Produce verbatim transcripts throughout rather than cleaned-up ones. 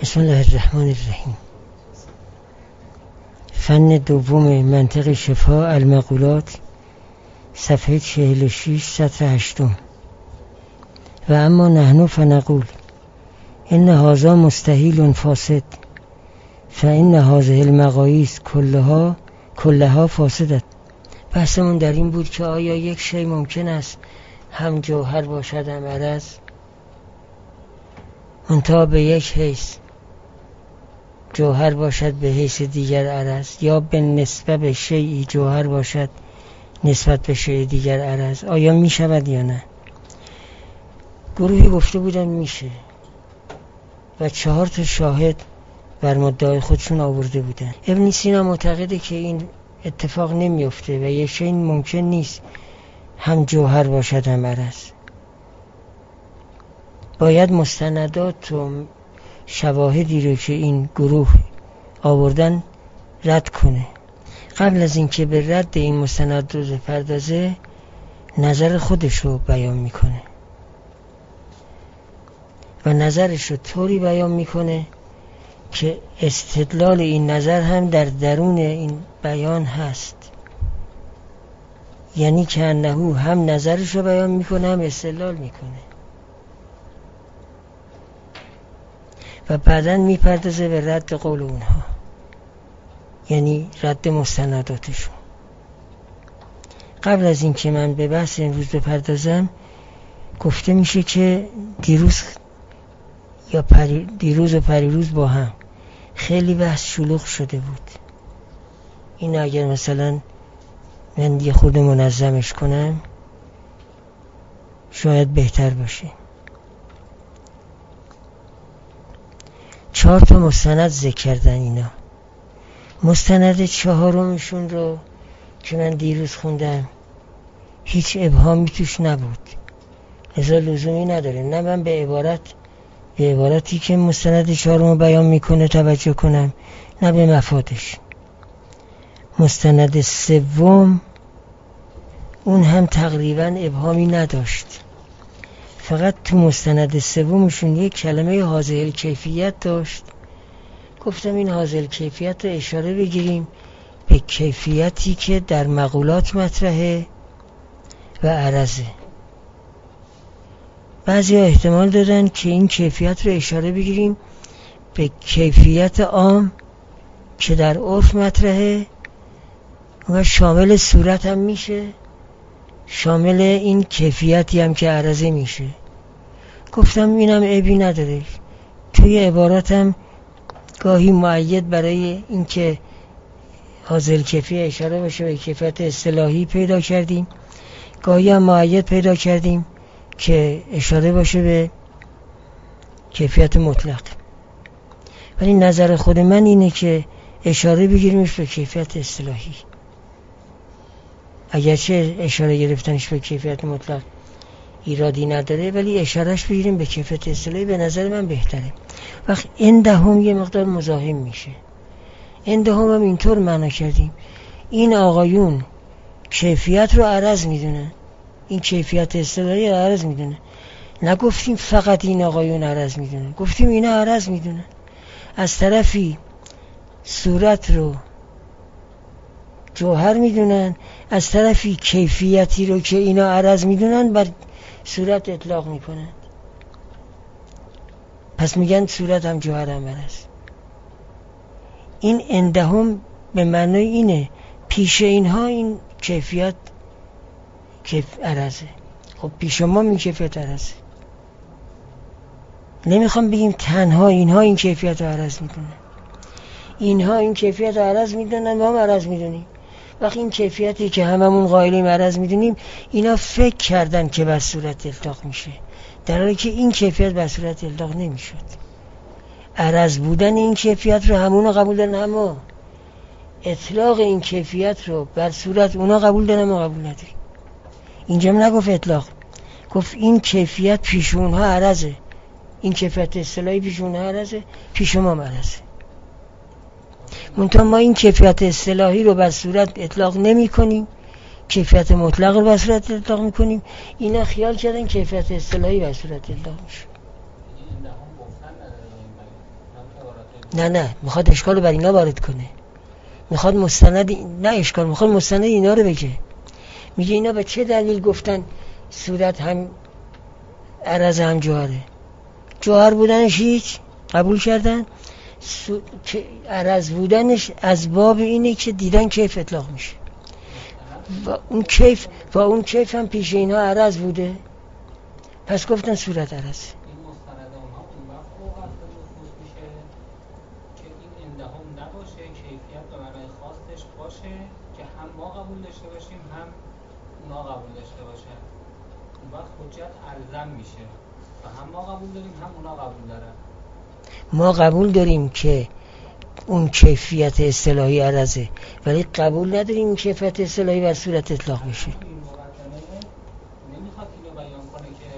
بسم الله الرحمن الرحیم. فن دوم منطق شفا المقولات، صفحه چهل و شش، سطر هشتم. و اما نحن فنقول ان هذا مستحیل فاسد فان هذه المقاییس کلها کلها فاسدت. بحثمون در این بود که آیا یک شی ممکن است هم جوهر باشد هم عرض، منتها به یک حیث جوهر باشد به حیث دیگر عرض، یا به نسبت به شیئی جوهر باشد نسبت به شیء دیگر عرض؟ آیا می شود یا نه؟ گروهی گفته بودن میشه و چهار تا شاهد بر مدعای خودشون آورده بودن. ابن سینا معتقده که این اتفاق نمیفته و یک شی ممکن نیست هم جوهر باشد هم عرض. باید مستندات و شواهدی رو که این گروه آوردن رد کنه. قبل از اینکه به رد این مستندات بپردازه، نظر خودش رو بیان میکنه و نظرش رو طوری بیان میکنه که استدلال این نظر هم در درون این بیان هست. یعنی که انهو هم نظرش رو بیان میکنه هم استدلال میکنه و بعداً میپردازه به رد قول اونها، یعنی رد مستنداتشون. قبل از این که من به بحث امروز بپردازم، گفته میشه که دیروز یا پری دیروز و پریروز با هم خیلی بحث شلوغ شده بود. این اگر مثلا من یه خود منظمش کنم شاید بهتر باشه. چهار تا مستند ذکر کردن اینا. مستند چهارمشون رو که من دیروز خوندم هیچ ابهامی توش نبود، لذا لزومی نداره نه من به عبارت به عبارتی که مستند چهارم رو بیان میکنه توجه کنم، نه به مفادش. مستند سوم اون هم تقریبا ابهامی نداشت، فقط تو مستند سومشون یک کلمه حاصل کیفیت داشت. گفتم این حاصل کیفیت رو اشاره بگیریم به کیفیتی که در مقولات مطرحه و عرضه. بعضی ها احتمال دادن که این کیفیت رو اشاره بگیریم به کیفیت عام که در عرف مطرحه و شامل صورت هم میشه، شامل این کیفیتی هم که عرضه میشه. گفتم اینم عیبی نداره، توی عباراتم گاهی مؤید برای این که حاصل کیفی اشاره باشه به کیفیت اصطلاحی پیدا کردیم، گاهی هم مؤید پیدا کردیم که اشاره باشه به کیفیت مطلق. ولی نظر خود من اینه که اشاره بگیریمش به کیفیت اصطلاحی، اگرچه اشاره گرفتنش به کیفیت مطلق ایرادی نداره، ولی اشارهش بگیریم به کیفیت اصطلاحی به نظر من بهتره. وقت اندهم یه مقدار مزاحم میشه. اندهم هم اینطور معنا کردیم این آقایون کیفیت رو عرض میدونن، این کیفیت اصطلاحی رو عرض میدونن. نگفتیم فقط این آقایون عرض میدونن، گفتیم اینا عرض میدونن. از طرفی صورت رو جوهر میدونن، از طرفی کیفیتی رو که اینا عرض میدونن بر صورت اطلاق میکنن. پس میگن صورت هم جوهر هم عرض. این اندهم به معنای اینه پیش اینها این کیفیت کیف عرضه. خب پیش ما این کیفیت عرضه. نمیخوام بگیم تنها اینها این کیفیت رو عرض میکنن، اینها این کیفیت رو عرض میدونن، ما هم عرض میدونیم. وقتی این کیفیتی که هممون قائلیم عرض میدونیم، اینا فکر کردن که بر صورت اطلاق میشه، در حالی که این کیفیت بر صورت اطلاق نمیشد. عرض بودن این کیفیت رو همون قبول دارن، اما اطلاق این کیفیت رو بر صورت اونا قبول دارن، ما قبول نداریم. اینجا نگفت اطلاق، گفت این کیفیت پیش اونها عرضه، این کیفیت اصطلاحی پیش اونها عرضه، پیش ما عرضه. منتها ما این کیفیت اصطلاحی رو بر صورت اطلاق نمی کنیم، کیفیت مطلق رو بر صورت اطلاق می کنیم. اینا خیال کردن کیفیت اصطلاحی بر صورت اطلاق میشه. نه نه میخواد اشکال رو بر اینا وارد کنه، میخواد مستند نه اشکال میخواد مستند اینا رو بگه. میگه اینا به چه دلیل گفتن صورت هم عرض هم جوهره؟ جوهر بودنش هیچ قبول کردن، سو... عرض بودنش از باب اینه که دیدن کیف اطلاق میشه و اون کیف و اون کیف هم پیش اینها عرض بوده، پس گفتن صورت عرض. قبول داشته باشیم هم اونا قبول داشته باشن، اون وقت حجت الزم میشه و هم ما قبول داریم هم اونا قبول دارن. ما قبول داریم که اون کیفیت اصطلاحی عرضه، ولی قبول نداریم این کیفیت اصطلاحی بر صورت اطلاق میشه. این مقدمه نمیخواد اینو بیان کنه که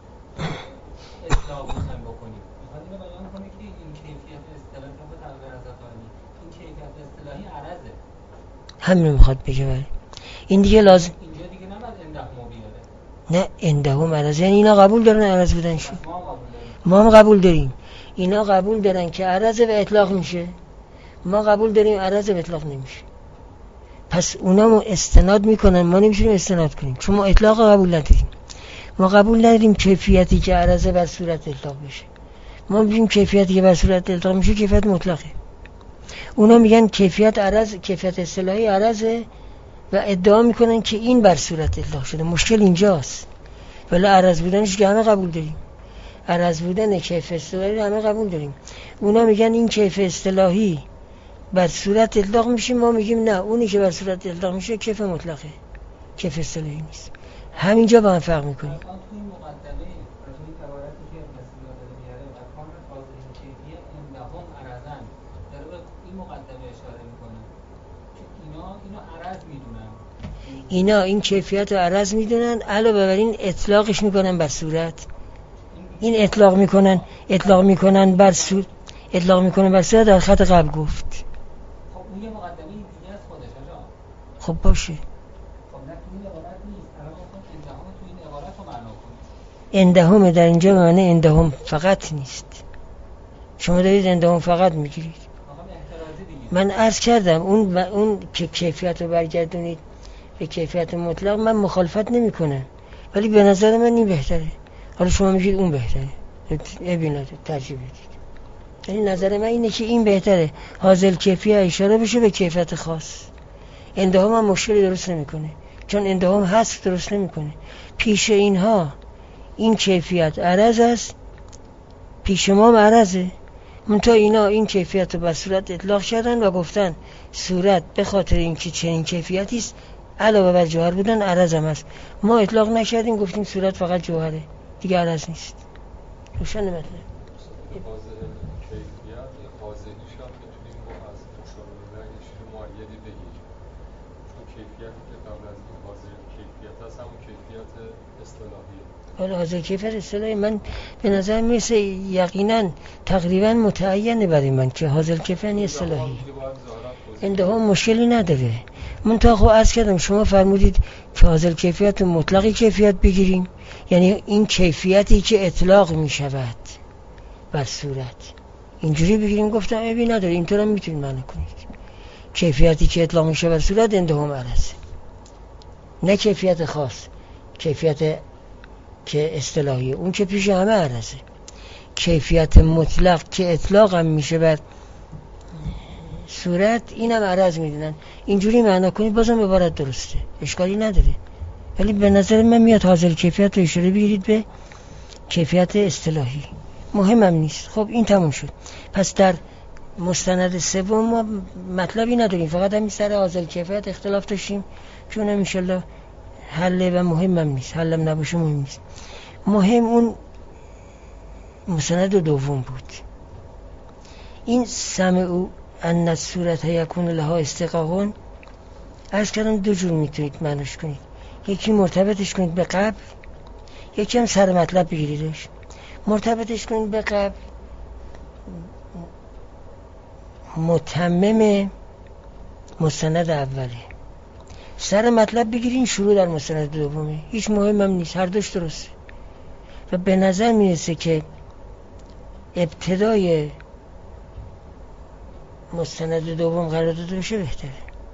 اطلاق میخوایم بکنیم، میخواد اینو بیان کنه که این کیفیت اصطلاحی که تقدیر از افعالی این کیفیت اصطلاحی عرضه، همین میخواد بگه. ولی این دیگه لازم اینجا دیگه نباید اندهم بیاره. نه اندهم عرض، یعنی اینا قبول دارن عرض بودنشون، ما هم قبول داریم. اینا قبول دارن که عرض به اطلاق میشه، ما قبول داریم عرض به اطلاق نمیشه. پس اونا ما استناد میکنن، ما نمیشونیم استناد کنیم چون ما اطلاق قبول نداریم. ما قبول نداریم کیفیتی که عرض بر صورت اطلاق میشه، ما میگیم کیفیتی که بر صورت اطلاق میشه کیفیت مطلقه. اونا میگن کیفیت عرض کیفیت اصطلاحی عرضه و ادعا میکنن که این بر صورت اطلاق شده. مشکل اینجاست. ولی عرض بودنش که همه قبول داریم، عرض بودن کیف اصطلاحی همه قبول داریم. اونا میگن این کیف اصطلاحی بر صورت اطلاق میشه، ما میگیم نه، اونی که بر صورت اطلاق میشه کیف مطلقه، کیف اصطلاحی نیست. همینجا با هم فرق میکنیم. اینا این کیفیت رو عرض میدونن، علاوه بر این اطلاقش میکنن بر صورت. این اطلاق میکنن اطلاق میکنن بر صورت، اطلاق میکنن بر صورت در خط قبل گفت. خب اون یه مقدمه دیگه از خودش آجا. خب باشه. خب نه تو این عبارت نیست. الان گفتم اندهم تو این عبارت رو معنا کنید. اندهم در اینجا به معنی اندهم فقط نیست. شما دارید اندهم فقط میگیرید. من عرض کردم اون اون که کیفیت رو برگردونید به کیفیت مطلق من مخالفت نمی کنم، ولی به نظر من این بهتره. حالا شما میگید اون بهتره، ببینید ترجیح بدید. یعنی نظر من اینه که این بهتره، حاصل کیفیت اشاره بشه به کیفیت خاص. اندهم هم مشکلی درست نمیکنه، چون اندهم حذف درست نمیکنه. پیش اینها این کیفیت عرض است، پیش ما عرضه. منتها اینا این کیفیت رو به صورت اطلاق کردن و گفتن صورت به خاطر اینکه چنین کیفیتی است علاوه بر جوهر بودن عرض هم است. ما اطلاق نکردیم، گفتیم صورت فقط جوهره دیگه عرض نیست. روشن مطلب. حالا حاضر کیفیت اصطلاحی من به نظر میرسه یقینا تقریبا متعینه برای من که حاضر کیفیت اصطلاحی اندهم مشکلی نداره. من تا خب عرض کردم شما فرمودید که حاضر کیفیت و مطلقی کیفیت بگیریم، یعنی این کیفیتی که اطلاق میشود بر صورت اینجوری بگیریم. گفتم ابی نداره، اینطور هم میتونید معنی کنید. کیفیتی که اطلاق میشه بر صورت اندهم عرضه، نه کیفیت خاص، کیفیت که اصطلاحی اون که پیش همه عرضه. کیفیت مطلق که اطلاق هم میشه بر صورت اینم عرض میدونن. اینجوری معنا کنید بازم عبارت درسته، اشکالی نداره. ولی به نظر من میاد حاصل کیفیت رو اشاره بگیرید به کیفیت اصطلاحی، مهمم نیست. خب این تموم شد. پس در مستند سوم ما مطلبی نداریم، فقط همین سر حاصل کیفیت اختلاف داشتیم چون ان شاءالله حل و مهمم نیست، حلم نباشه مهم نیست. مهم اون مستند دوم بود. این سمع ان الصورت یکون لها استقاقون عرض کردم دو جور میتونید معنیش کنید. یکی مرتبطش کنید به قبل، یکی هم سر مطلب بگیریدش. مرتبطش کنید به قبل متمم مستند اوله، سر مطلب بگیرین شروع در مستند دومه. هیچ مهم هم نیست، هر دوش درسته. و به نظر میرسه که ابتدای مستند دوم قرار داده بشه بهتره.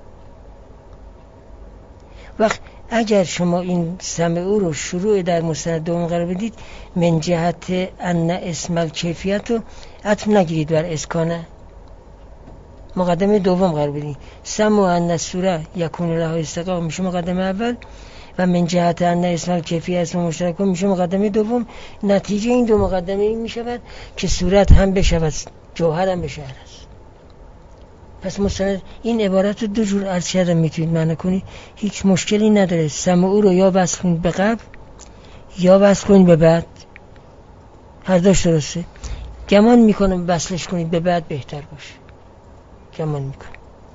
وقت اگر شما این سمعو رو شروع در مستند دوم قرار بدید، من جهت ان اسم الکیفیت رو عطف نگیرید بر اسکانه، مقدمه دوم قرار بدید. سمع ان سوره یکون لها استقاق میشه مقدمه اول، و من جهت ان اسم الکیفیت اسم مشترک میشه مقدمه دوم. نتیجه این دو مقدمه این میشود که صورت هم بشود جوهر هم بشه عرض. پس مستند این عبارت رو دو جور عرض کردم میتونید معنی کنید، هیچ مشکلی نداره. سمعو رو یا وصل کنید به قبل یا وصل کنید به بعد، هر دوش درسته. گمان میکنم وصلش کنید به بعد بهتر باشه، گمان میکنم.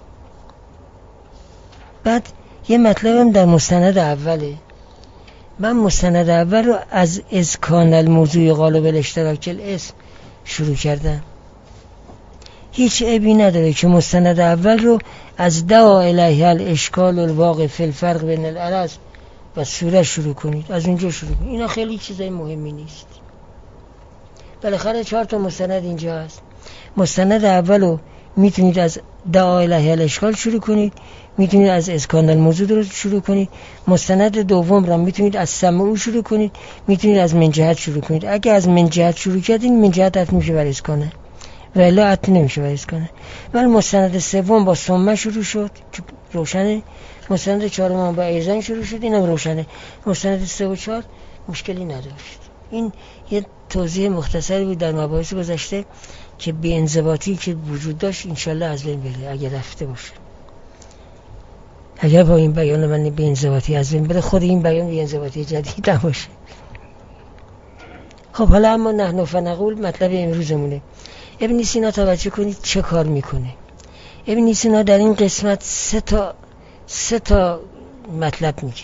بعد یه مطلبم در مستند اوله. من مستند اول رو از اذکان الموضوع قالب الاشتراک الاسم شروع کردم. هیچ عیبی نداره که مستند اول رو از دعا الیه الاشکال الواقع فی الفرق بین العرض و سوره شروع کنید، از اونجا شروع کنید. اینا خیلی چیزای مهمی نیست. بالاخره چهار تا مستند اینجا هست. مستند اول رو میتونید از دعا الیه الاشکال شروع کنید، میتونید از اذکان الموضوع رو شروع کنید. مستند دوم رو میتونید از سمعو شروع کنید، میتونید از من جهت شروع کنید. اگه از من جهت شروع کردین، من جهت حتم میشه بر اذکانه، و الا حتم نمیشه بر اذکانه. ولی مستند سوم با ثم شروع شد که روشنه. مستند چهارم با ایزن شروع شد، اینم روشنه. مستند سه و چهار مشکلی نداشت. این یه توضیح مختصری بود در مباحث گذشته که بی انضباطی که وجود داشت انشالله از بین بره اگر رفته باشه. اگر با این بیان من بی انضباطی از بین بره، خود این بیان بی انضباطی جدید نباشه. خب حالا اما نحن فنقول مطلب امروزمونه. ابن سینا توجه کنید چه کار میکنه. ابن سینا در این قسمت سه تا سه تا مطلب میگه.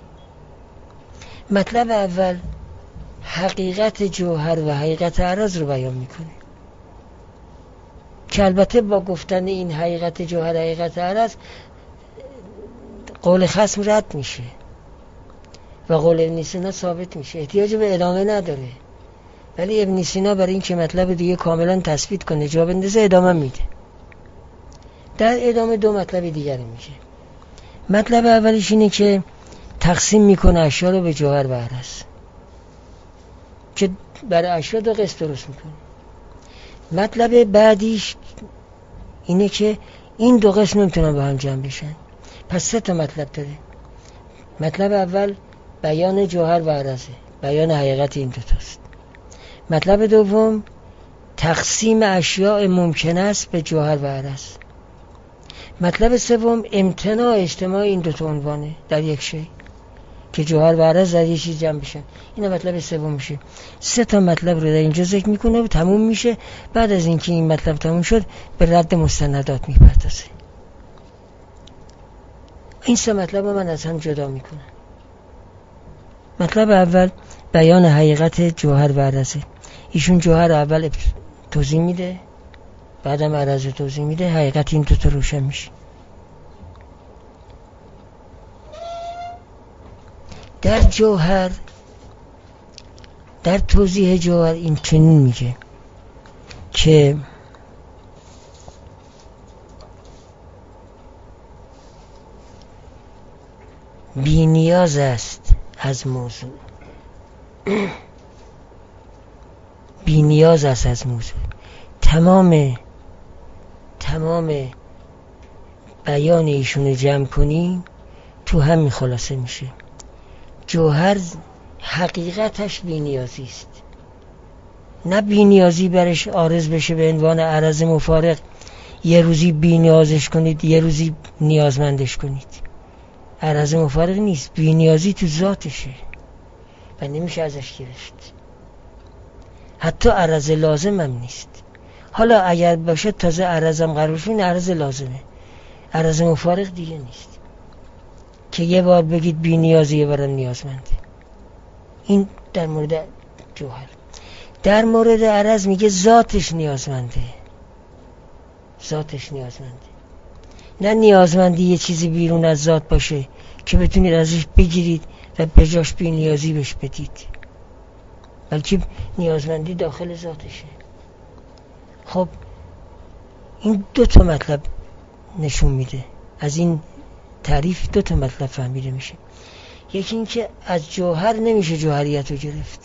مطلب اول حقیقت جوهر و حقیقت عرض رو بیان میکنه که البته با گفتن این حقیقت جوهر حقیقت عرض قول خصم رد میشه و قول ابن سینا ثابت میشه، احتیاج به ادامه نداره. ولی ابن سینا برای این که مطلب دیگه کاملا تثبیت کنه جا بندازه ادامه میده. در ادامه دو مطلب دیگر میشه. مطلب اولیش اینه که تقسیم میکنه اشیا رو به جوهر و عرض، که برای اشیا دو قسم درست میکنه. مطلب بعدیش اینه که این دو قسم نمیتونن با هم جمع بشن. پس سه تا مطلب داره. مطلب اول بیان جوهر و عرضه، بیان حقیقت این دوتاست. مطلب دوم تقسیم اشیاء ممکن است به جوهر و عرض. مطلب سوم امتناع اجتماع این دو تا عنوانه در یک شی که جوهر و عرض در یک چیز جمع بشن. این مطلب سوم میشه. سه تا مطلب رو در اینجا ذکر میکنه و تموم میشه. بعد از اینکه این مطلب تموم شد به رد مستندات میپردازه. این سه مطلب رو من از هم جدا میکنم. مطلب اول بیان حقیقت جوهر و عرضه. ایشون جوهر اول توضیح میده، بعدم عرض توضیح میده، حقیقت این دو تا روشن میشه. در جوهر، در توضیح جوهر این چنین میگه که بی نیاز است از موضوع، بی نیاز است از موضوع. تمام تمام بیان ایشون جمع کنیم تو همین خلاصه میشه. جوهر حقیقتش بی نیازی است، نه بی نیازی برش عارض بشه به عنوان عرض مفارق، یه روزی بی نیازش کنید یه روزی نیازمندش کنید. عرض مفارق نیست، بی نیازی تو ذاتشه و نمیشه ازش گرفت. حتی عرض لازم هم نیست. حالا اگر باشه تازه عرضم قرار شد، عرض لازمه. عرض مفارق دیگه نیست که یه بار بگید بی نیازی یه بارم نیازمنده. این در مورد جوهر. در مورد عرض میگه ذاتش نیازمنده، ذاتش نیازمنده، نه نیازمندی یه چیزی بیرون از ذات باشه که بتونید ازش بگیرید و به جاش بی نیازی بهش بدید، بلکه نیازمندی داخل ذاتشه. خب این دو تا مطلب نشون میده. از این تعریف دو تا مطلب فهمیده میشه. یکی این که از جوهر نمیشه جوهریت رو گرفت،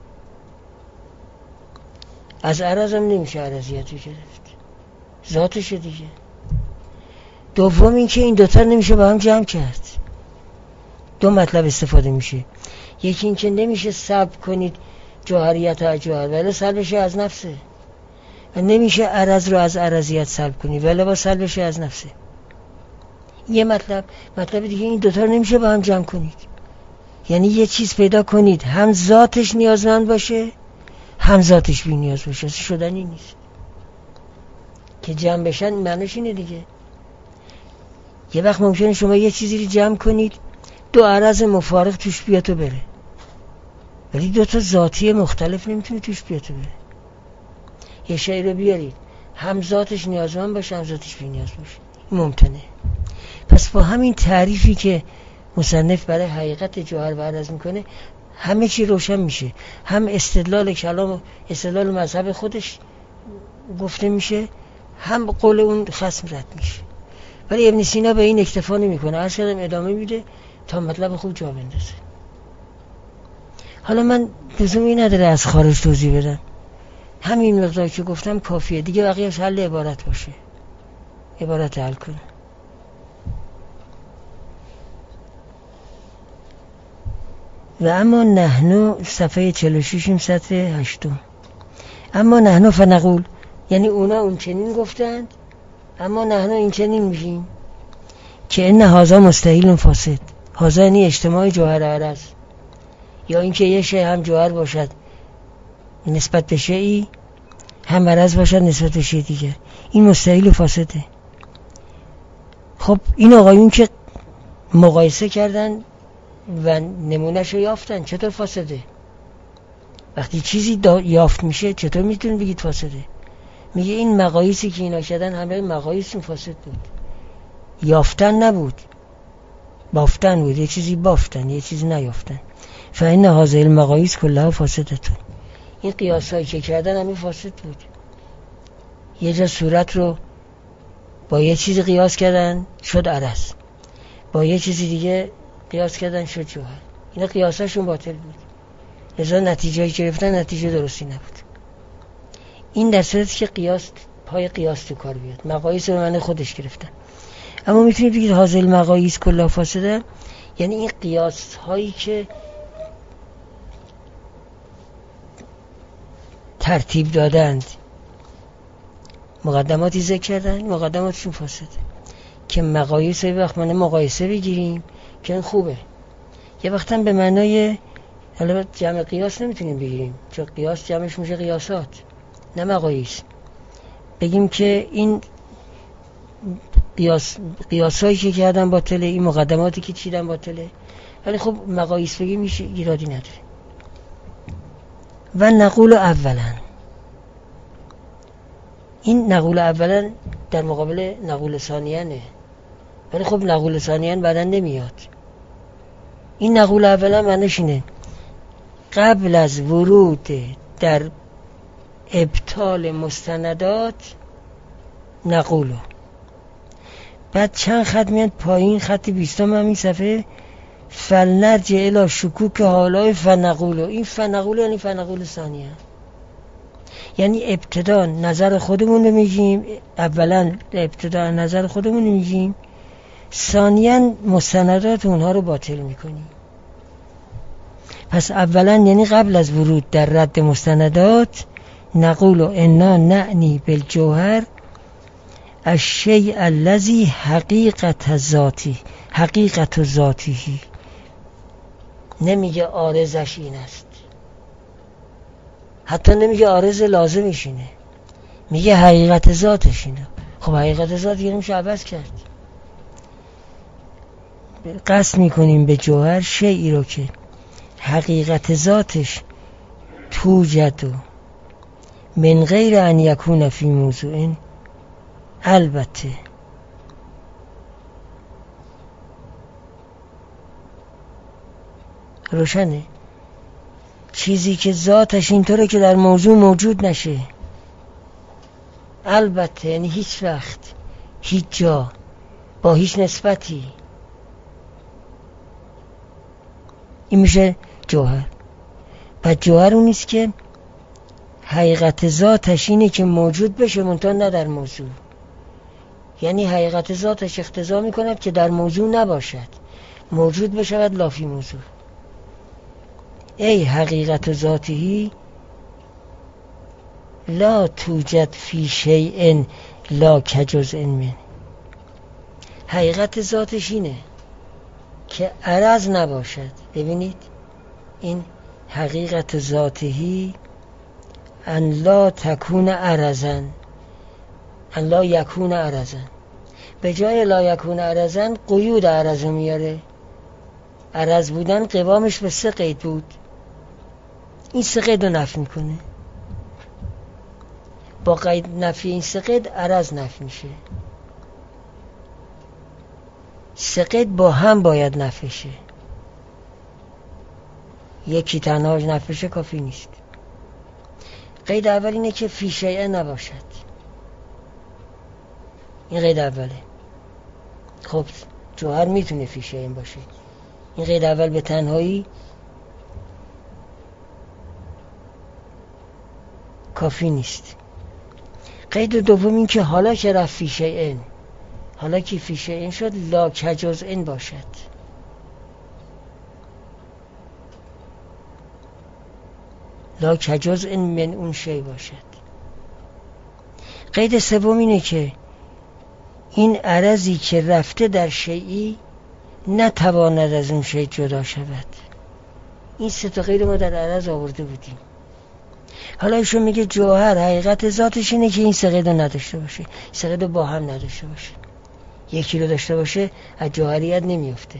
از عرض هم نمیشه عرضیت رو گرفت، ذاتشه دیگه. دوم این که این دوتا نمیشه با هم جمع کرد. دو مطلب استفاده میشه. یکی این که نمیشه سلب کنید جوهریت از جوهر ولی سلبش از نفسه، و نمیشه عرض رو از عرضیت سلب کنید ولی با سلبش از نفسه. یه مطلب. مطلب دیگه این دوتا رو نمیشه با هم جمع کنید. یعنی یه چیز پیدا کنید هم ذاتش نیازمند باشه هم ذاتش بی نیاز باشه، شدنی نیست که جمع بشن. معنیش اینه دیگه. یه وقت ممکنه شما یه چیزی رو جمع کنید دو عرض مفارق توش بیاد و بره، ولی دو تا ذاتی مختلف نمیتونه توش بیاد و بره. یه شی رو بیارید هم ذاتش نیازمند باشه هم ذاتش بی نیاز باشه، این ممکنه. پس با همین تعریفی که مصنف برای حقیقت جوهر عرض میکنه همه چی روشن میشه. هم استدلال کلام استدلال مذهب خودش گفته میشه، هم قول اون خصم رد میشه. ولی ابن سینا به این اکتفا نمیکنه، هر شدم ادامه میده تا مطلب خوب جا بندازه. حالا من لزومی نداره از خارج توضیح بدم، همین مقدار که گفتم کافیه دیگه. بقیه‌اش حل عبارت باشه، عبارت حل کنه. و اما نحنو صفحه چهل و شش سطر هشتم. اما نحنو فنقول، یعنی اونا اون چنین گفتند اما نحنو این چنین میشیم که ان هذا مستحیل فاسد. هذا یعنی اجتماع جوهر عرض، یا اینکه یه شی هم جوهر باشد نسبت به شیئی هم عرض باشد نسبت به شی دیگر، این مستحیل و فاسده. خب این آقایون که مقایسه کردن و نمونهش رو یافتن، چطور فاسده؟ وقتی چیزی یافت میشه چطور میتونید بگید فاسده؟ میگه این مقایسی که اینا کردن همه مقایس فاسد بود، یافتن نبود، بافتن بود. یه چیزی بافتن یه چیزی نیافتن. فإن هذه المقایس کلها فاسدتون. این قیاسایی که کردن همه فاسد بود. یه جا صورت رو با یه چیزی قیاس کردن شد عرض، با یه چیزی دیگه قیاس کردن شد جوهر. اینا قیاساشون باطل بود، لذا نتیجه‌ای گرفتن نتیجه درستی نبود. این در صورتی که قیاس پای قیاس تو کار بیاد، مقایس رو معنی خودش گرفتن. اما میتونید بگید حاصل مقایس کلا فاسده، یعنی این قیاس هایی که ترتیب دادند، مقدماتی ذکر کردن، مقدماتشون فاسده. که مقایس یه وقت معنی مقایسه بگیریم که این خوبه، یه وقت هم به معنای حالا جمع قیاس نمیتونیم بگیریم، چون قیاس جمعش میشه قیاسات نه مقایس. بگیم که این قیاس قیاسایی که کردن باطله، این مقدماتی که چیدن باطله، ولی خب مقایس بگیم میشه، ایرادی نداره. و نقول اولا، این نقول اولا در مقابل نقول ثانیانه، ولی خب نقول ثانیان بعداً نمیاد. این نقول اولا معنیش اینه قبل از ورود در ابطال مستندات نقولو. بعد چند خط میاد پایین، خط بیستم همین صفحه، فلنرجع الی شکوک حالای فنقولو. این فنقولو یعنی فنقول ثانیه، یعنی ابتدا نظر خودمون رو میگیم، اولا ابتدا نظر خودمون رو میگیم، ثانیاً مستندات اونها رو باطل میکنیم. پس اولا یعنی قبل از ورود در رد مستندات نقول انا نعنی بالجوهر الشیء الذی حقیقت ذاتی حقیقت ذاتی. نمیگه عارضش این است، حتی نمیگه عارض لازمش اینه، میگه حقیقت ذاتش اینه. خب حقیقت ذات یعنی میشه عوض کرد. قصد میکنیم به جوهر شیئی رو که حقیقت ذاتش توجد من غیر ان یکون فی موضوع، البته روشنه، چیزی که ذاتش اینطوره که در موضوع موجود نشه، البته، یعنی هیچ وقت، هیچ جا، با هیچ نسبتی. این میشه جوهر. و جوهر اون نیست که حقیقت ذاتش اینه که موجود بشه منتها نه در موضوع. یعنی حقیقت ذاتش اقتضا میکند که در موضوع نباشد، موجود بشود لافی موضوع. ای حقیقت ذاتی لا توجد فی شیء لا کجزء من. حقیقت ذاتش اینه که عرض نباشد. ببینید این حقیقت ذاتی ان لا تکون عرضا، ان لا یکون عرضا. به جای لا یکون عرضا قیود عرض میاره. عرض بودن قوامش به سه قید بود، این سه قید رو نفی میکنه. با قید نفی این سه قید عرض نفی میشه. سه قید با هم باید نفی شه، یکی تنهاش نفی شه کافی نیست. قید اول اینه که فی شیء نباشد، این قید اوله. خب جوهر میتونه فی شیء باشه، این قید اول به تنهایی کافی نیست. قید دوم این که حالا که رفت فی شیء، حالا که فی شیء شد لا کجزء باشد. لا کجزء من اون شی باشد. قید سوم اینه که این عرضی که رفته در شیئی نتواند از اون شی جدا شود. این سه تا قید ما در عرض آورده بودیم. حالا ایشون میگه جوهر حقیقت ذاتش اینه که این سه قید نداشته باشه، سه قید با هم نداشته باشه. یکی رو داشته باشه از جوهریت نمیفته.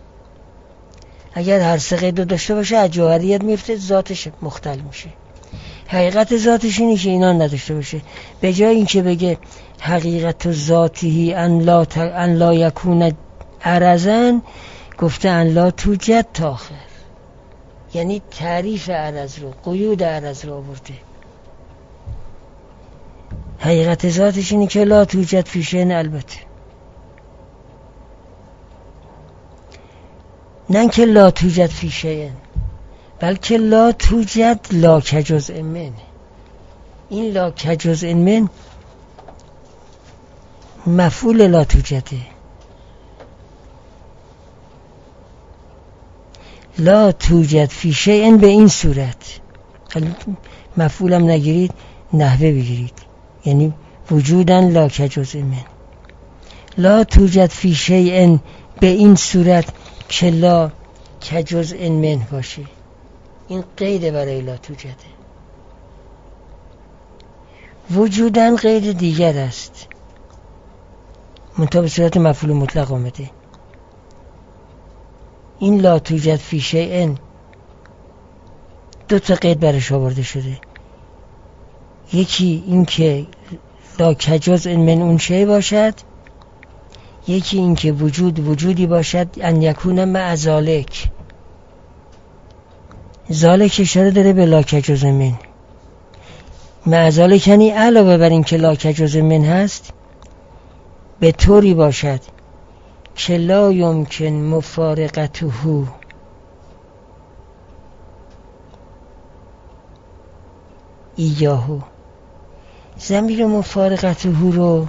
اگر هر سه قید رو داشته باشه از جوهریت میفته، ذاتش مختل میشه. حقیقت ذاتش اینه که اینا نداشته باشه. به جای اینکه بگه حقیقت ذاتی ان لا ت... ان لا یکون عرضا، گفته ان لا توجد تاخر. یعنی تعریف عرض رو، قیود عرض رو آورده. حقیقت ذاتش اینه که لا توجد فی شیء، البته نه که لا توجد فی شیء، بلکه لا توجد لا کجزء من. این لا کجزء من مفعول لا توجده. لا توجد فی شیء به این صورت، مفعولم نگیرید نحوه بگیرید، یعنی وجودا لا کجزء من. لا توجد فی شیء به این صورت که لا کجزء من باشه. این قید برای لا توجده. وجوداً قید دیگر است، منتها به صورت مفعول مطلق آمده. این لا توجد فی شیء دو تا قید برش آورده شده. یکی این که لا کجزء من اون شی باشد، یکی این که وجود وجودی باشد ان یکون مع ذالک. ذالک اشاره داره به لا کجزء من. مع ذالک یعنی علاوه بر این که لا کجزء من هست، به طوری باشد که لا یمکن مفارقته ایاهو. ضمیر مفارقته رو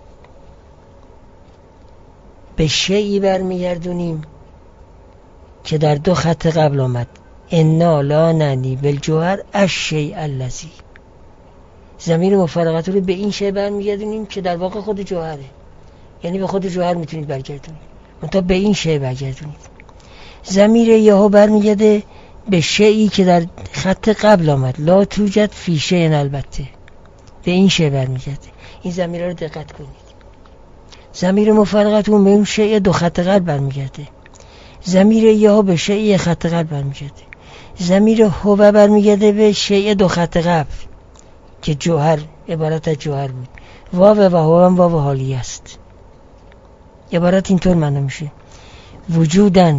به شیئی برمیگردونیم که در دو خط قبل آمد. انا لا نعنی بالجوهر الشیء الذی. ضمیر مفارقته رو به این شیء برمیگردونیم که در واقع خود جوهره، یعنی به خود جوهر میتونید برگردونید، منتها به این شیء برگردونید. ضمیر یهو برمیگرده به شیئی که در خط قبل آمد. لا توجد فی شیء، البته به این شیء برمیگرده. این ضمیر رو دقت کنید. ضمیر مفارقت اون به اون شیء دو خط قبل برمیگرده. ضمیر یهو به شیء خط قبل برمیگرده. ضمیر هو برمیگرده به شیء دو خط قبل که جوهر، عبارت از جوهر بود. واو و هو هم واو حالی است. عبارت اینطور معنی میشه: وجوداً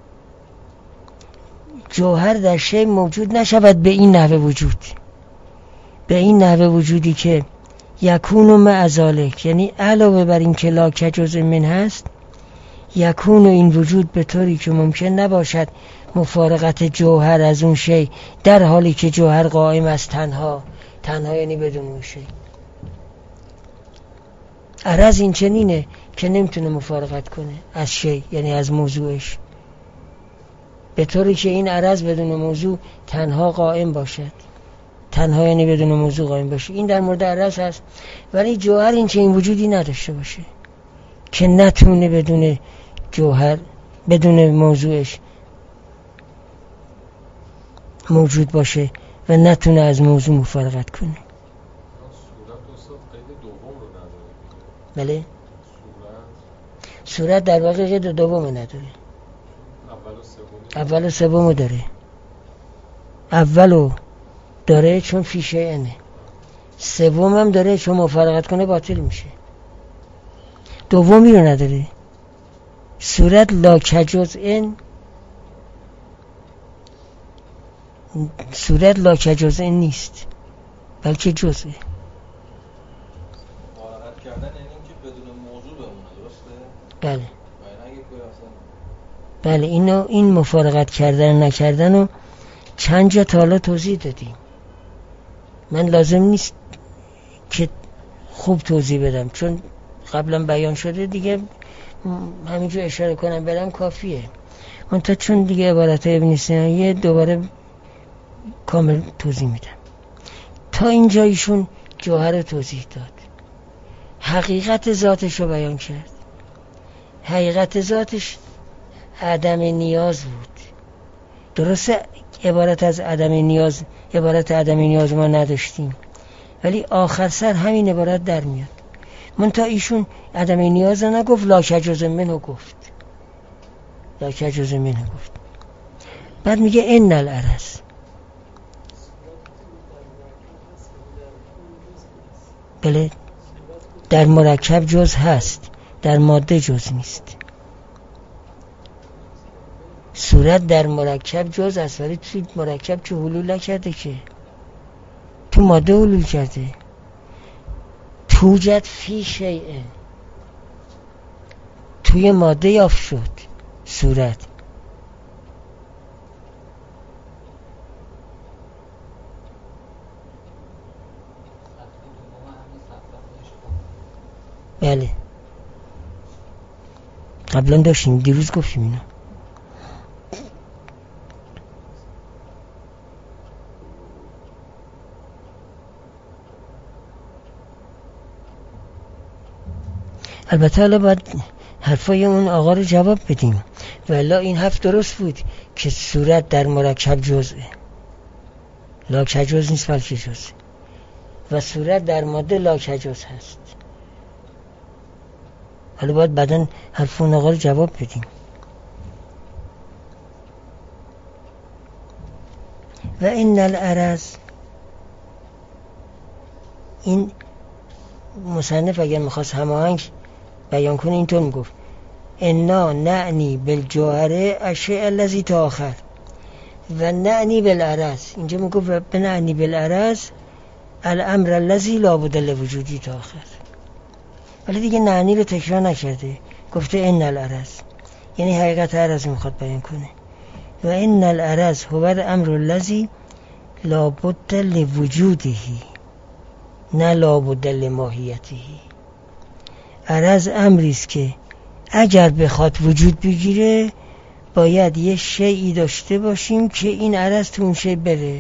جوهر در شی موجود نشود به این نحوه وجود. به این نحوه وجودی که یکون مع ذالک، یعنی علاوه بر این که لا کجزء من هست، یکون این وجود به طوری که ممکن نباشد مفارقت جوهر از اون شی، در حالی که جوهر قائم است تنها. تنها یعنی بدون اون شی. عرض این چنینه که نمیتونه مفارقت کنه از شی، یعنی از موضوعش، به طوری که این عرض بدون موضوع تنها قائم باشد. تنها یعنی بدون موضوع قائم باشه. این در مورد عرض هست. ولی جوهر این چه این وجودی نداشته باشه که نتونه بدون جوهر، بدون موضوعش موجود باشه و نتونه از موضوع مفارقت کنه. صورت استاد قید دوم رو نداره. بله؟ صورت در واقع قید دوم نداره. اول و سوم داره. اولو داره چون فیشه اینه. سوم هم داره چون مفارقت کنه باطل میشه. دومی رو نداره. صورت لا کجزء، صورت لا کجزء نیست بلکه جزء. مفارقت کردن یعنی اینکه بدون موضوع بمونه، درسته؟ بله. اگه کوی اصلا بله اینو این مفارقت کردن نکردن رو چند جا تا حالا توضیح دادیم. من لازم نیست که خوب توضیح بدم چون قبلا بیان شده دیگه، همینجور اشاره کنم برم کافیه. اون تا چون دیگه عبارت ابن سینا یه دوباره کامل توضیح میدم. تا اینجا ایشون جوهر توضیح داد، حقیقت ذاتش رو بیان کرد. حقیقت ذاتش عدم نیاز بود. درسته عبارت از عدم نیاز، عبارت عدم نیاز ما نداشتیم، ولی آخر سر همین عبارت در میاد. منتها ایشون عدم نیاز رو نگفت، لا کجزء منه گفت. لا کجزء منه گفت. بعد میگه ان العرض، بله در مرکب جز هست، در ماده جز نیست. صورت در مرکب جز است ولی توی مرکب که حلول نکرده، که تو ماده حلول کرده. توجد فی شیء، توی ماده یافت شد صورت. بله قبلا داشتیم، دیروز گفتیم اینو. البته حالا باید حرفای اون آقا رو جواب بدیم. والا این حرف درست بود که صورت در مرکب جزءه، لا کجز نیست بلکه جزء، و صورت در ماده لا کجز هست. حالا باید بعدن حرف اون آقا رو جواب بدیم. و این العرض، این مصنف اگر میخواست هماهنگ بیان کنه اینطور میگفت انا نعنی بالجوهره الشیء الذی تآخر و نعنی بالعرض. اینجا میگفت بنعنی بالعرض الامر الذی لا بد لوجودی تآخر، ولی دیگه نعنی رو تکرار نکرده، گفته ان العرض، یعنی حقیقت عرض میخواد بیان کنه. و ان العرض هو الامر الذی لا بد لوجوده نه لا بد لماهیته. عرض امری است که اگر بخواد وجود بگیره باید یه شیئی داشته باشیم که این عرض تو اون شی بره،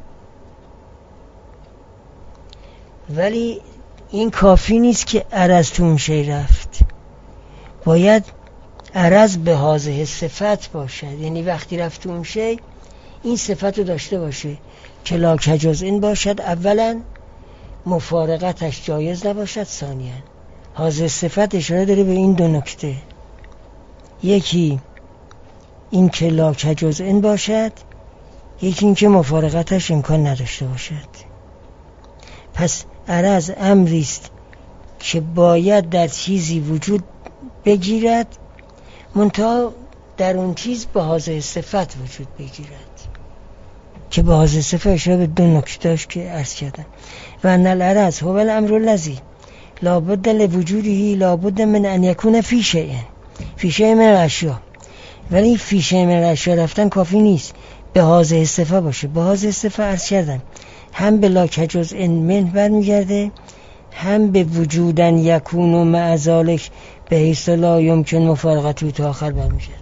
ولی این کافی نیست که عرض تو اون شی رفت، باید عرض به حاضر صفت باشد، یعنی وقتی رفت تو اون شی این صفت رو داشته باشه که لا کجزء باشد. اولا مفارقتش جایز نباشد، ثانیا حاضر صفت اشاره داره به این دو نکته، یکی این که لا کجزء باشد، یکی این که مفارقتش امکان نداشته باشد. پس عرض امری است که باید در چیزی وجود بگیرد، منتها در اون چیز به حاضر صفت وجود بگیرد. که به حاضر صفه اشاره به دو نکته داشت که عرض کردم. و ان العرض هو الامر الذی لابد لوجوده لابد من ان یکون فی شیء فی شیء من الاشیاء. ولی فی شیء من الاشیاء رفتن کافی نیست، به حاضر صفه باشه. به حاضر صفه عرض کردم هم به لا کجزء من برمیگرده، هم به وجودن یکون و مع ذالک به حیث لا یمکن مفارقته تا آخر برمیگرده.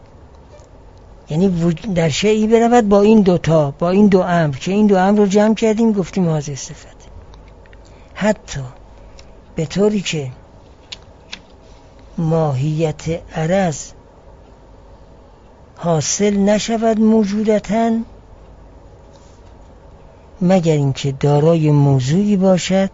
یعنی در شیئی برود با این دوتا، با این دو امر که این دو امر رو جمع کردیم گفتیم حاضر صفت. حتی به طوری که ماهیت عرض حاصل نشود موجودتاً مگر اینکه دارای موضوعی باشد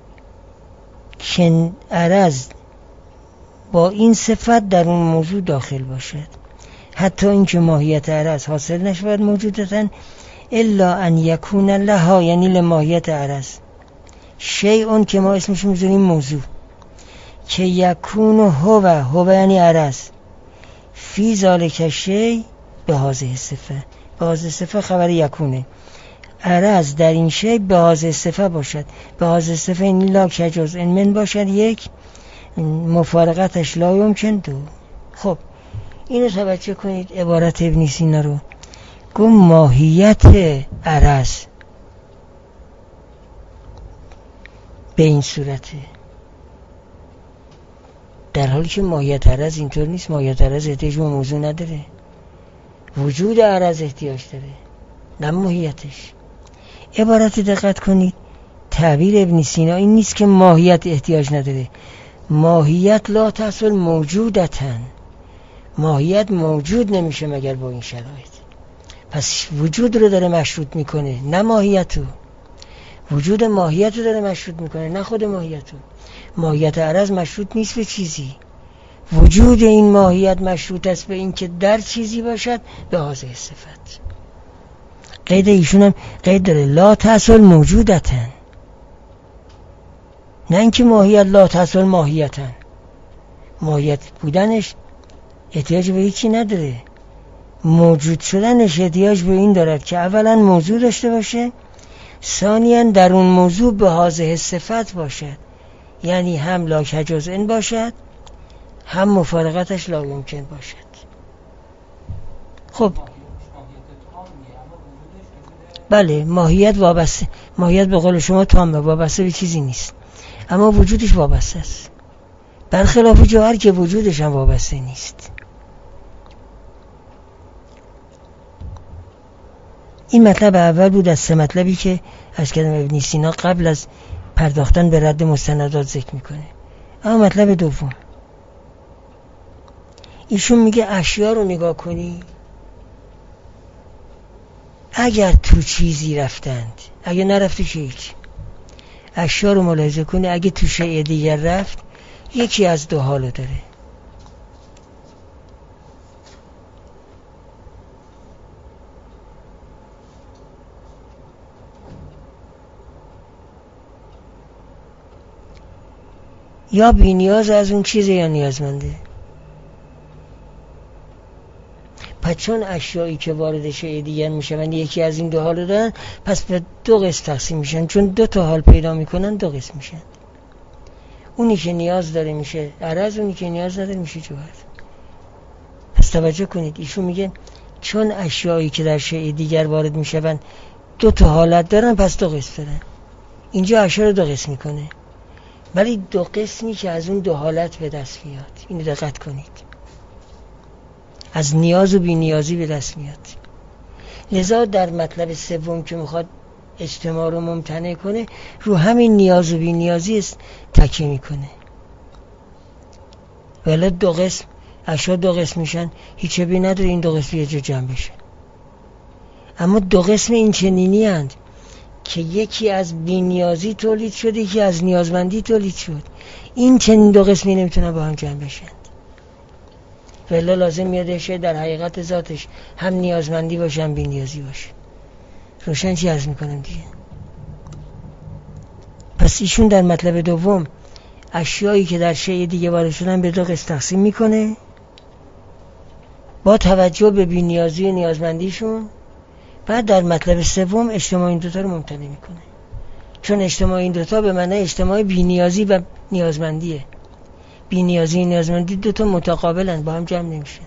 که عرض با این صفت در اون موضوع داخل باشد. حتی اینکه ماهیت عرض حاصل نشود موجودتاً الا ان یکون لها، یعنی لماهیت عرض شیء که ما اسمش میذاریم موضوع، که یکون هو هو یعنی عرض فی ذالک شیء به حاضر صفه. به حاضر صفه خبر یکونه، عرض در این شیء به حاضر صفه باشد. به حاضر صفه این لا کجزء من باشد یک، مفارقتش لا یمکن دو. خب اینو توجه کنید عبارت ابن سینا رو. گفت ماهیت عرض به این صورته، در حالی که ماهیت عرض اینطور نیست. ماهیت عرض احتیاج به موضوع نداره، وجود عرض احتیاج داره نه ماهیتش. عبارت دقت کنید، تعبیر ابن سینا این نیست که ماهیت احتیاج نداره، ماهیت لا تحصل موجودتن، ماهیت موجود نمیشه مگر با این شرایط. پس وجود رو داره مشروط میکنه نه ماهیتو، وجود ماهیت رو داره مشروط میکنه نه خود ماهیتو. ماهیت عرض مشروط نیست به چیزی، وجود این ماهیت مشروط است به این که در چیزی باشد به حاضر صفت. قید ایشون هم قید داره لا تحصل موجودتن، نه اینکه ماهیت لا تحصل ماهیتن. ماهیت بودنش احتیاج به هیچی نداره، موجود شدنش احتیاج به این دارد که اولا موضوع داشته باشه، ثانیاً در اون موضوع به حاضر صفت باشد، یعنی هم لا کجزء باشد هم مفارقتش لا یمکن باشد. خب بله ماهیت وابسته، ماهیت به قول شما تامه، وابسته به چیزی نیست، اما وجودش وابسته است، برخلاف جوهر که وجودش هم وابسته نیست. این مطلب اول بود از سه مطلبی که از کلام ابن سینا قبل از پرداختن به رد مستندات ذکر میکنه. اما مطلب دوم، ایشون میگه اشیا رو نگاه کنی، اگر تو چیزی رفتند، اگر نرفته که هیچ. اشیا رو ملاحظه کنی، اگه تو شیء دیگر رفت یکی از دو حالو داره، یا بی نیاز از اون چیزه یا نیازمنده. پس چون اشیایی که وارد شیء دیگر میشن یکی از این دو حالو دارن، پس به دو قسم تقسیم میشن، چون دو تا حال پیدا میکنن دو قسم میشن. اونی که نیاز داره میشه عرض، اونی که نیاز نداره میشه جوهر. پس توجه کنید، ایشون میگه چون اشیایی که در شیء دیگر وارد میشن دو تا حالت دارن، پس دو قسم دارن. اینجا اشیا رو دو قسم میکنه، ولی دو قسمی که از اون دو حالت به دست میاد. اینو دقت کنید، از نیاز و بی نیازی به دست میاد. لذا در مطلب سوم که میخواد اجتماع رو ممتنع کنه، رو همین نیاز و بی نیازی است تکیه میکنه. ولی دو قسم اشیا دو قسم میشن، هیچ بی نداره این دو قسم یه جا جمع بشه. اما دو قسم این چنینی هند که یکی از بی نیازی تولید شد، یکی از نیازمندی تولید شد. این چنین دو قسمی نمیتونن با هم جمع بشن، ولی لازم میادشه در حقیقت ذاتش هم نیازمندی باشه هم بی نیازی باشه. روشن چی عرض میکنم دیگه؟ پس ایشون در مطلب دوم اشیایی که در شیء دیگه وارد شدن به دو قسم تقسیم میکنه با توجه به بی نیازی و نیازمندیشون. بعد در مطلب سوم اجتماع این دوتا رو ممتنع میکنه، چون اجتماع این دوتا به معنی اجتماع بی‌نیازی و نیازمندیه. بی‌نیازی و نیازمندی دوتا متقابلن، با هم جمع نمیشن.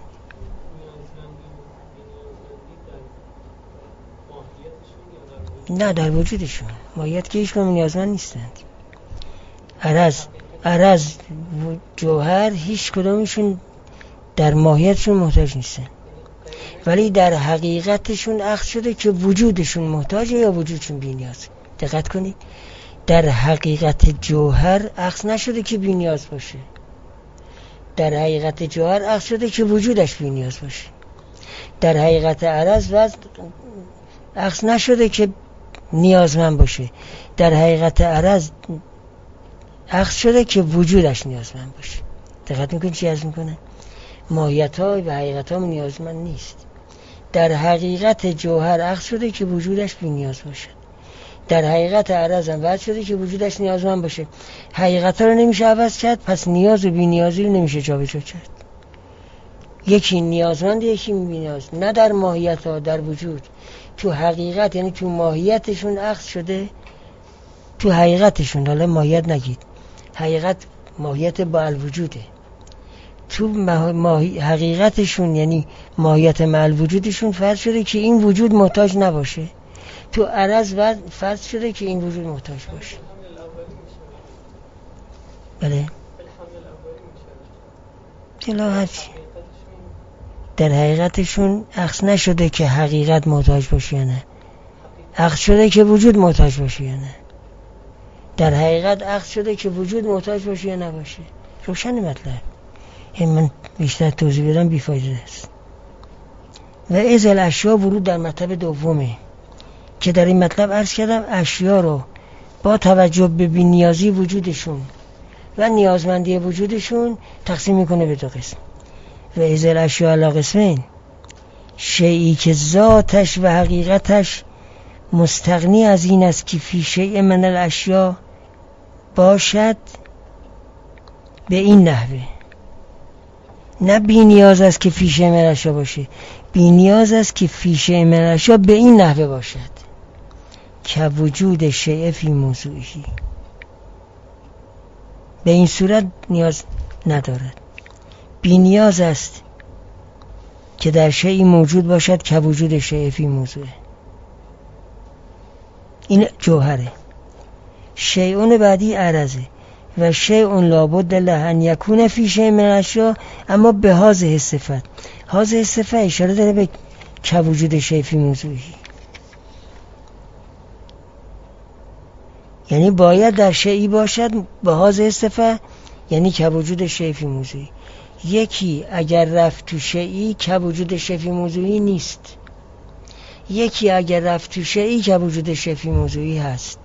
نه در وجودشون، ماهیت که هیچ کدوم نیازمند نیستند. عرض عرض جوهر هیچ کدومشون در ماهیتشون محتاج نیستن، ولی در حقیقتشون اخذ شده که وجودشون محتاجه یا وجودشون بی‌نیازه. دقت کنید، در حقیقت جوهر اخذ نشده که بی‌نیاز باشه، در حقیقت جوهر اخذ شده که وجودش بی‌نیاز باشه. در حقیقت عرض وزن اخذ نشده که نیازمند باشه، در حقیقت عرض اخذ شده که وجودش نیازمند باشه. دقت میکنید چی عرض میکنه؟ ماهیت ها و حقیقت ها نیازمند نیست. در حقیقت جوهر اخذ شده که وجودش بی نیاز باشه، در حقیقت عرض هم وضع شده که وجودش نیازمند باشه. حقیقت ها رو نمیشه عوض کرد، پس نیاز و بی نیازی رو نمیشه جابجا کرد. یکی نیازمند یکی بی نیاز، نه در ماهیت ها، در وجود. تو حقیقت یعنی تو ماهیتشون اخذ شده، تو حقیقتشون، حالا ماهیت نگید، حقیقت ماهیت با الوجوده، تو ماهی... حقیقتشون یعنی ماهیت مع الوجودشون فرض شده که این وجود محتاج نباشه، تو عرض فرض شده که این وجود محتاج باشه. بله جلا هرچی در حقیقتشون اخذ نشده که حقیقت محتاج باشه یا نه، اخذ شده که وجود محتاج باشه یا نه. در حقیقت اخذ شده که وجود محتاج باشه یا نباشه. روشن مطلب، این من بیشتر توضیح بدم بیفایده است. و از الاشیا ورود در مطلب دومه که در این مطلب عرض کردم اشیا رو با توجه به بی‌نیازی وجودشون و نیازمندی وجودشون تقسیم میکنه به دو قسم. و از الاشیا علی قسمین، شیئی که ذاتش و حقیقتش مستغنی از این است که فی شیء من الاشیا باشد به این نحوه، نه بی نیاز است که فی شیء من الاشیا باشه، بی نیاز است که فی شیء من الاشیا به این نحوه باشد که وجود شیء فی موضوعی، به این صورت نیاز ندارد. بی نیاز است که در شیء موجود باشد که وجود شیء فی موضوعه. این جوهره. شیء بعدی عرضه و شیء لابد له ان یکون فی شیء من الاشیا، اما به هذه صفت. هذه صفت اشاره داره به که وجود شیء فی موضوعی، یعنی باید در شیئی باشد به هذه صفت، یعنی که وجود شیء فی موضوعی. یکی اگر رفت تو شیئی که وجود شیء فی موضوعی نیست، یکی اگر رفت تو شیئی که وجود شیء فی موضوعی هست.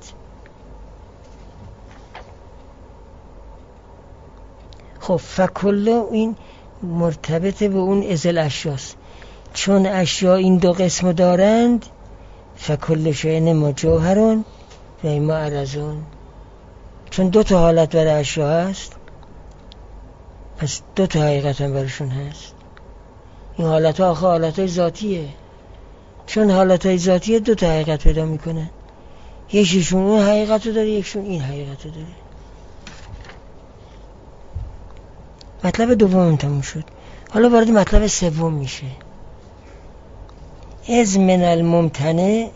خب فکل این مرتبط به اون ازل اشیاست، چون اشیا این دو قسم دارند، فکل شیء ما جوهرون و ما عرضون، چون دو تا حالت برای اشیا هست، پس دو تا حقیقت هم برشون هست. این حالت ها آخه حالت های ذاتیه، چون حالت های ذاتیه دو تا حقیقت پیدا میکنن، یکیشون اون حقیقت رو داره، یکیشون این حقیقت رو داره. مطلب دوم تموم شد، حالا وارد مطلب سوم میشه. از من الممتنع،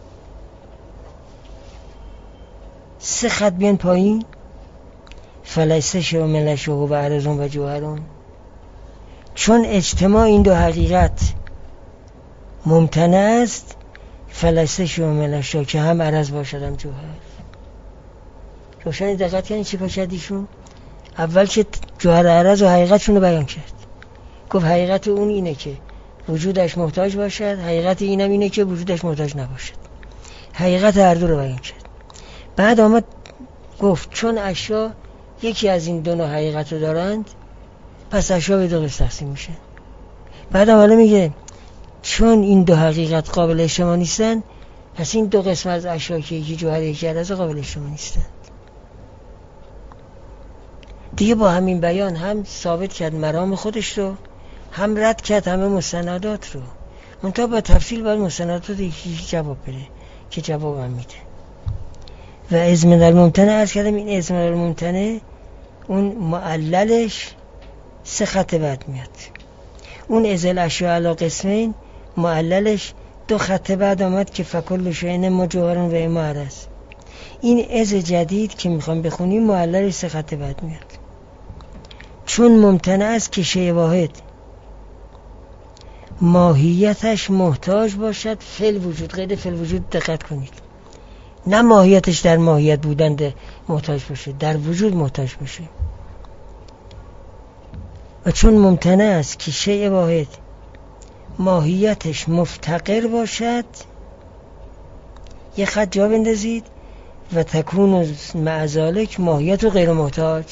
سه خط بیان پایین، فلیس شیء من الاشیا و عرضون و جوهرون، چون اجتماع این دو حقیقت ممتنع است، فلیس شیء من الاشیا که هم عرض باشد هم جوهر. روشن دقت یعنی چی کردیشون؟ اول که جوهر عرض و حقیقتشون رو بیان کرد، گفت حقیقت اون اینه که وجودش محتاج باشد، حقیقت اینم اینه که وجودش محتاج نباشد. حقیقت هر دو رو بیان کرد. بعد آمد گفت چون اشیا یکی از این دو نوع حقیقت رو دارند، پس اشیا به دو قسم تقسیم میشه. بعد حالا میگه چون این دو حقیقت قابل اجتماع نیستن، پس این دو قسم از اشیا که یکی جوهر یکی عرض قابل اجتماع نیستن. دیگه با همین بیان هم ثابت کرد مرام خودش رو، هم رد کرد همه مستندات رو. منتها با تفصیل باید مستندات یکی جواب بده که جواب هم میده. و ازمن الممتنع عرض کردم این ازمن الممتنع اون معللش سه خط بعد میاد. اون ازل اشیاء علی قسمین معللش دو خط بعد آمد که فکل شیء مجوهرن و اما عرض. این از جدید که میخوام بخونیم معللش سه خط بعد میاد. چون ممتنع است که شیء واحد ماهیتش محتاج باشد فعل وجود، قید فعل وجود دقت کنید، نه ماهیتش در ماهیت بودن محتاج باشه، در وجود محتاج باشه. و چون ممتنع است که شیء واحد ماهیتش مفتقر باشد، یه خط جا بندازید و تکون مع ذالک ماهیت و غیر محتاج.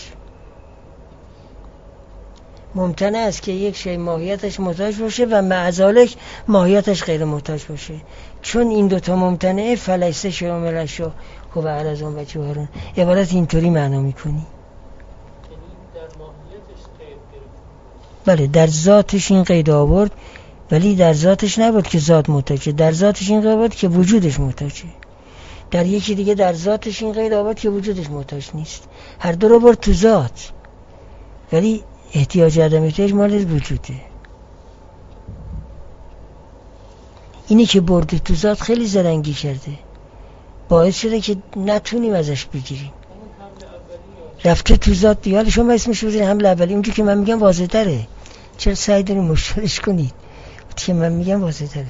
ممتنع است که یک شی ماهیتش محتاج باشه و مع ذالک ماهیتش غیر محتاج باشه. چون این دوتا ممتنعه فلیسه شیء من الاشیاء هو عرض و جوهر. عبارت اینطوری معنا میکنی. بله در ذاتش این قید آورد، ولی در ذاتش نبود که ذات محتاجه، در ذاتش این قید آورد که وجودش محتاجه. در یکی دیگه در ذاتش این قید آورد که وجودش محتاج نیست. هر دو رو برد تو ذات، ولی احتیاج عدم احتیاج مال وجوده. اینی که برده تو ذات خیلی زرنگی کرده، باعث شده که نتونیم ازش بگیریم. رفته تو ذات دیگه. شما اسمش بزنید حمل اولی. اونجا که من میگم واضح تره، چرا سعی داریم مشکلش کنید؟ که من میگم واضح تره.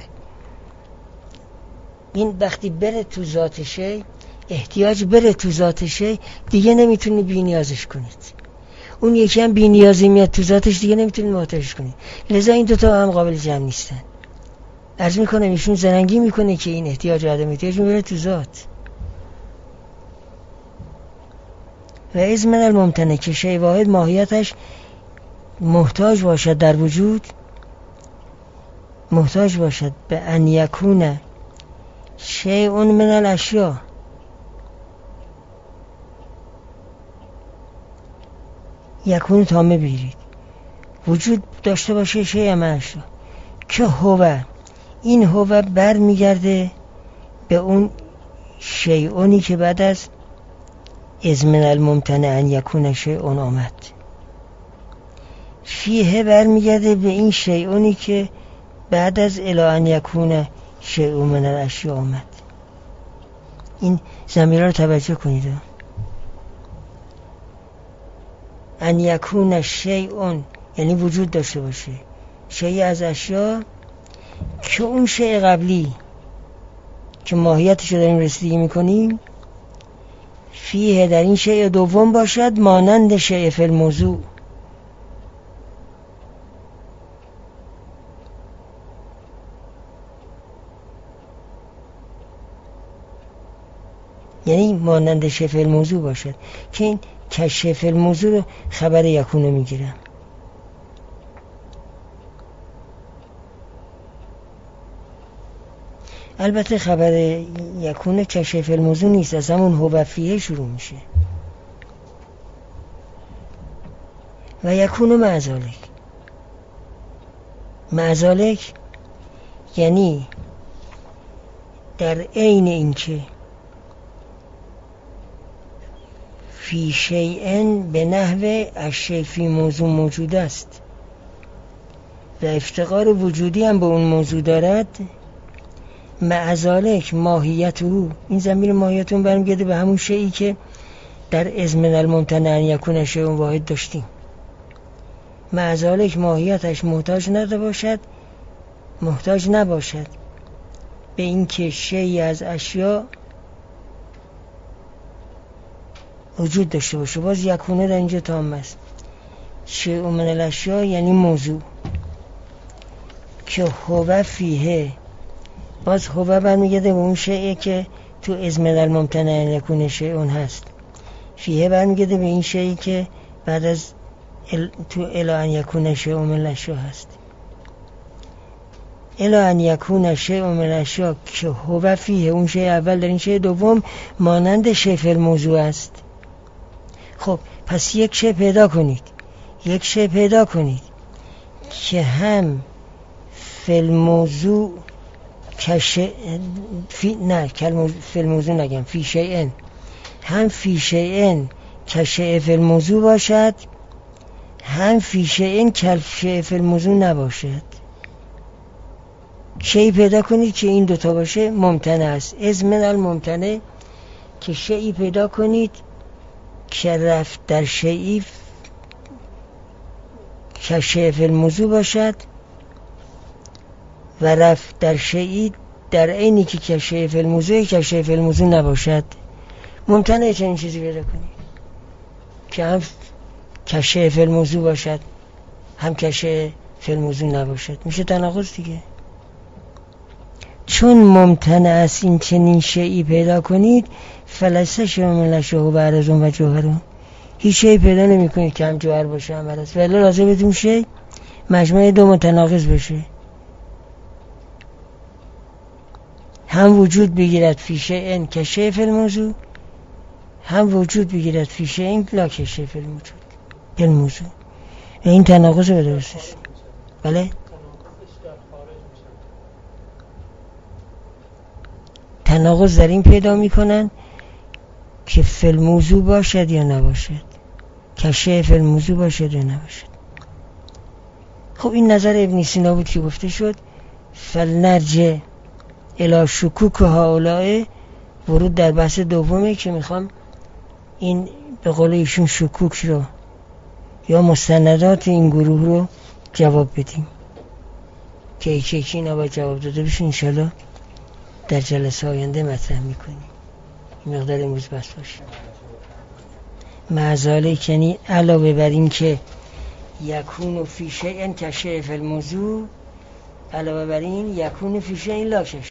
این وقتی بره تو ذاتشه، احتیاج بره تو ذاتشه، دیگه نمیتونی بی نیازش کنید. اون یکی هم بی نیازی میاد تو ذاتش، دیگه نمیتونید محتاجش کنید. لذا این دوتا هم قابل جمع نیستن. عرض میکنم ایشون زرنگی میکنه که این احتیاج و عدم احتیاج میبره تو ذات. و از من الممتنع که شیء واحد ماهیتش محتاج باشد در وجود، محتاج باشد به ان یکون شیء من الاشیاء، یکون تامه بگیرید، وجود داشته باشه شیء من الاشیاء که هو، این هو بر میگرده به اون شیئونی که بعد از از من الممتنع ان یکون شیئون آمد. فیه بر میگرده به این شیئونی که بعد از الی ان یکون شیء من الاشیاء آمد. این ضمیرها رو توجه کنید. ان یکون شیئون یعنی وجود داشته باشه شیء از اشیاء، که اون شیء قبلی که ماهیتش رو داریم رسیدگی میکنیم فیه در این شیء دوم باشد مانند شیء فی الموضوع. یعنی مانند شیء فی الموضوع باشد که این کشف فی الموضوع رو خبر یکونه میگیرم. البته خبر یکونه کشف الموضوع نیست، از همون هو فیه شروع میشه. و یکونه مع ذالک، مع ذالک یعنی در عین اینکه فی شیء به نحو الشیء فی موضوع موجود است و افتقار وجودی هم به اون موضوع دارد، مع ذالک ماهیت او، این ضمیر ماهیت اون برمیگرده به همون شیئی که در از من الممتنع ان یکون شیء واحد داشتیم. مع ذالک ماهیتش محتاج نباشد محتاج نباشد به این که شیئی از اشیاء وجود داشته باشه. باز یکونه در اینجا تام است. شیء من الاشیاء یعنی موضوع که هو فیه، باز هو برمیگرده به اون شیئی که تو از من الممتنع ان یکون شیء اون هست. فیه برمیگرده به این شیئی که بعد از ال... تو الی ان یکون شیء من الاشیاء هست. الی ان یکون شیء من الاشیاء که هو فیه، اون شیء اول در این شیء دوم مانند شیء فی الموضوع است. خب پس یک شیء پیدا کنید یک شیء پیدا کنید که هم فالموضوع کش فی نه فالموضوع نگم فی شیئن، هم فی شیئن کشیء فی الموضوع باشد، هم فی شیئن کشیء فی الموضوع نباشد. شیئی پیدا کنید که این دوتا باشه ممتنع است. از من الممتنع که شیئی پیدا کنید که رفت در شیئی کشیء فی الموضوع باشد و رفت در شیئی در عینی که کشیء فی الموضوع کشیء فی الموضوع نباشد. ممتنع چنین چیزی پیدا کنید که هم کشیء فی الموضوع باشد هم کشیء فی الموضوع نباشد. میشه تناقض دیگه. چون ممتنع است این چنین شیئی پیدا کنید فلیس شیء من لشیء بعرض و جوهر، هیچ شیئی پیدا نمی کنید که هم جوهر باشه هم عرض، ولی لازم بدون شیء مجموعه دو متناقض بشه، هم وجود بگیرد فی شیء کشیء فی الموضوع، هم وجود بگیرد فی شیء لا کشیء فی الموجود فی الموضوع. این تناقض به درستی است. بله تناقض در این پیدا میکنن که فی الموضوع باشد یا نباشد، کشیء فی الموضوع باشد یا نباشد. خب این نظر ابن سینا بود که گفته شد فلنرجع الی شکوک هؤلاء، ورود در بحث دومه که میخوام این به قول ایشون شکوک رو یا مستندات این گروه رو جواب بدیم که ایچه ایچه اینا باید جواب داده بشه. انشالله در جلسه آینده مطرح میکنیم. این مقدار امروز بس باشه. معذاله کنی علاوه بر این که یکون فی شیء کشیء فی الموضوع، علاوه بر این یکون فی شیء لا کشیء